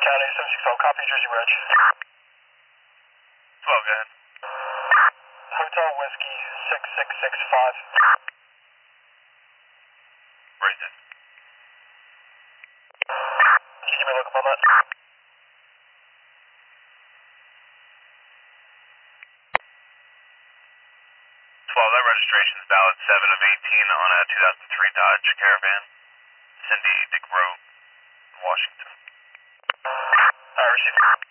County, 760, copy, Jersey Bridge. 12, go ahead. Hotel Whiskey 6665. Raise it. Can you give me a look on that? 12, that registration is valid 7 of 18 on a 2003 Dodge Caravan. Cindy DeGroat, Washington. Received.